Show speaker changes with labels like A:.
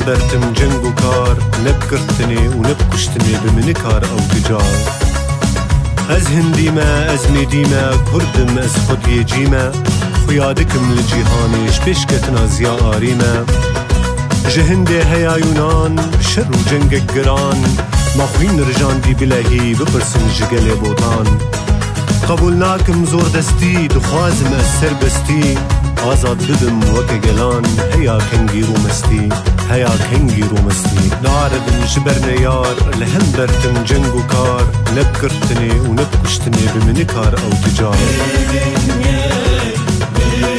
A: برتم جنگ و کار، نبکرتنی و نبکشتنی بمن کار او تجار. از هندیمه از میدیمه کردم از خود یجیمه، خیادکم لجیهانش بشکتنا زیا آریمه. جهنده هیا یونان شر و جنگ گران، ما خوین رجان دی بلهی بپرسن جگل بوتان. قبول ناکم زور دستی دخوازم از سر بستی، آزاد ببم وک گلان هیا کنگی رو مستی، هیا کنگی رو مستی. نعرض جبر نیار لهم برتم جنگ و کار، نبکرتنی و نبکشتنی بمن کار او تجار.